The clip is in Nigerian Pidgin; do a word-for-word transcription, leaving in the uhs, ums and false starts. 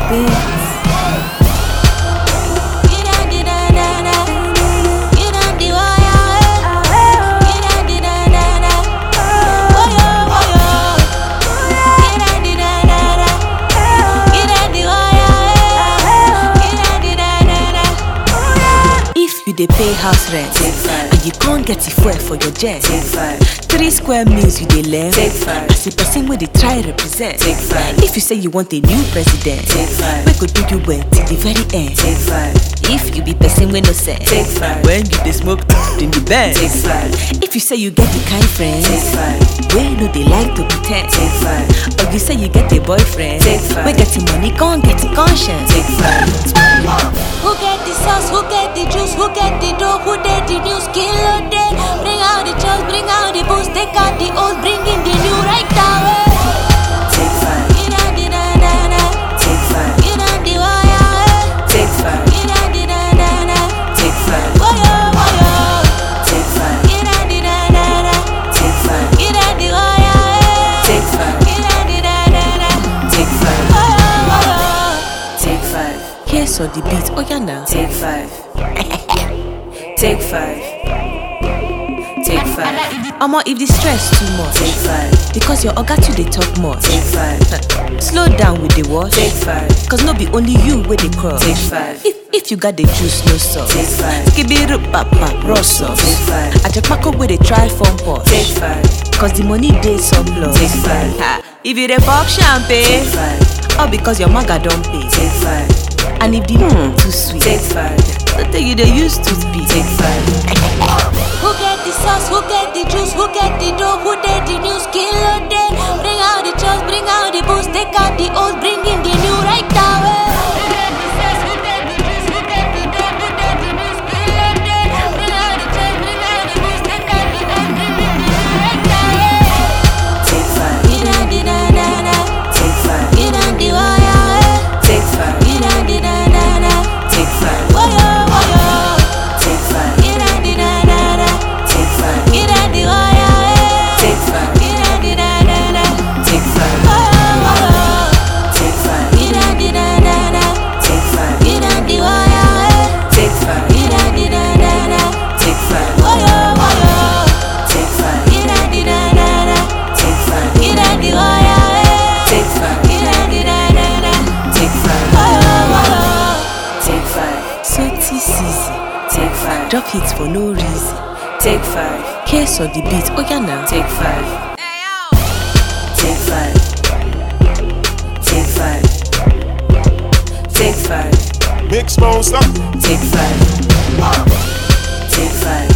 beats. You dey pay house rent, and you can't get it fuel for your jet. Take five. Three square meals you dey learn. Take five. As a person wey dey try represent. Take five. If you say you want a new president, Take five. we go do you well till the very end. Take five. If you be person wey no sense, Take five. when you dey smoke in the bed. Take five. If you say you get the kind friends, Take five. wey no dey like to pretend. Take five. Or you say you get a boyfriend, Take five. wey get the money, can't get the conscience. Take five. Who get the sauce, who get the juice, who get the dough, who did the news, kill a day. Bring out the chills, bring out the booze, take out the old, bring in the new right away. Take five. Get on the na na na, Take five. get on the wire. Take five. Get on the na na na, Take five. woyo woyo. Take five. Get on the na na na, Take five. get on the wire. Take five. Get on the na na na, Take five. woyo woyo. Take five. Here's on the beat, oh yeah now. Take five. Take five. Take five. Omo, if the stress too much, Take five. because your oga too dey talk much. Take five. Slow down with the wash, Take five. cause no be only you wey dey crush. Take five. If if you got the juice, no sauce. Take five. Skibiru papa, raw sauce. Take five. Ajapako wey dey try phone pot, Take five. cause the money dey surplus. Take five. Ha, if you dey pop champagne, Take five. all because your maga don pay. Take five. And if the mm, too sweet, Take five. don't think you dey use toothpick. Take five. Who get the sauce, who get the juice, who get the dough, who did the news, kill a day. Bring out the chills, bring out the booze, take out the old, bring in the new right away. Who get the sauce, who get the juice, who get the dough, who did the news, kill a day. Bring out the chills, bring out the booze, take out the old, bring in the new right away. Take five. Get on the na na na, Take five. get on the wire. Take five. Get on the na na na, Take five. woyo woyo. Take five. Get on the na na na, Take five. get on the wire. Take five. Get on the na na na, Take five. woyo woyo. Take five. Get on the na na na, Take five. get on the wire. Take five. Get on the na na na, Take five. woyo woyo. Take five. Get on the na na na, Take five. get on the wire. Take five. Get on the na na na, Take five. woyo woyo. Take five. So T-Season, Take five. drop hits for no reason. Take five. Here's on the beat, oh yeah now. Take five. Take five. Take five. Take five. Mix monster. Take five. Take five.